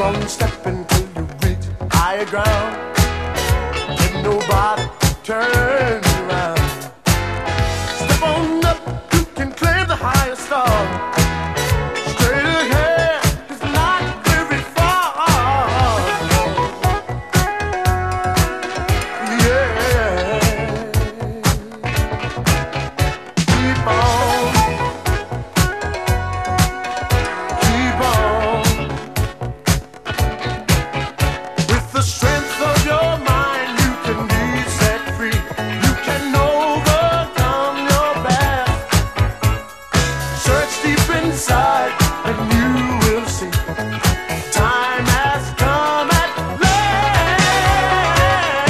on stepping till you reach higher ground. Let nobody turn you around. Step on up, you can claim the highest star. Straight ahead, it's not very far. Yeah. Keep on. Keep on. With the strength of your mind, you can be set free. You can overcome your past. Search deep inside and you will see. Time has come at last.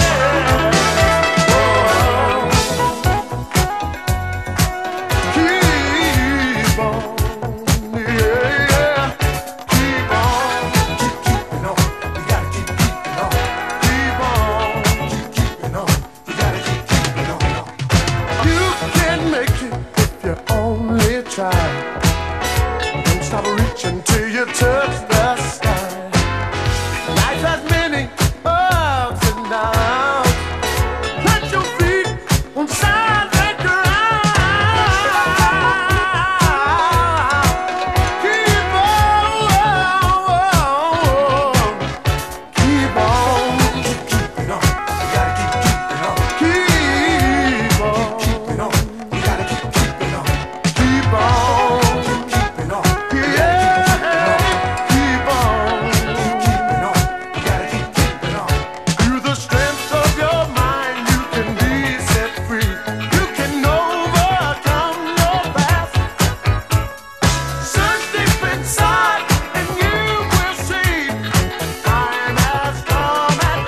Keep on, yeah. Keep on, keep keeping on. You gotta keep keeping on. Keep on, keep keeping on. You gotta keep keeping on. You can make it if you only try. Don't stop reaching till you touch the sky. Life has many ups and downs. Plant your feet on solid ground. Keep on, keep keeping on. You gotta keep keeping on. Keep on, keep keeping on. You gotta keep keeping on. Keep on, keep keeping on. Yeah, keep on, keep keeping on. You gotta keep keeping on. Through the strength of your mind, you can be set free. You can overcome your past. Search deep inside and you will see. Time has come at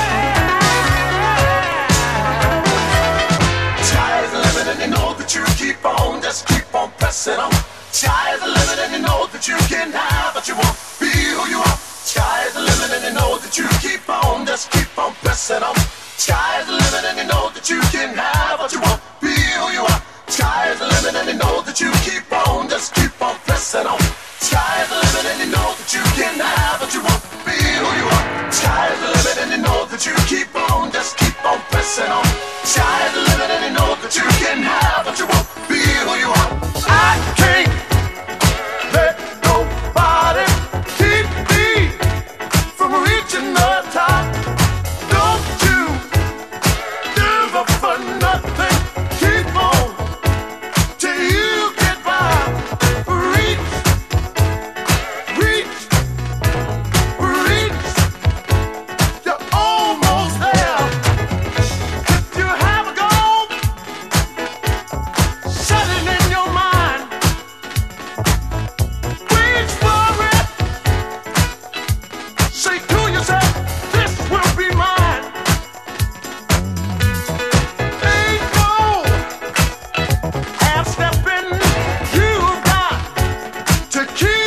last. Sky is the limit and you know that you keep on, just keep on pressing on. Sky is the limit and you know that you can have what you want, be who you are. Sky is the limit and you know that you keep on, just keep on pressing on. Sky is the limit and you know that you can have what you want, be who you are. Sky is the limit and you know that you keep on, just keep on pressing on. Sky is the limit and you know that you can have what you want, be who you are. Sky is the limit and you know that you keep on, just keep on pressing on. Sky is the limit and you know that you can have what you want, be who you are. I can't let nobody keep me from reaching the top. Don't you give up for nothing. Keep on till you get by. Reach, reach, reach. You're almost there. If you have a goal, set it in your mind. Reach for it. Say to yourself, this will be mine. Ain't no half stepping. You got to keep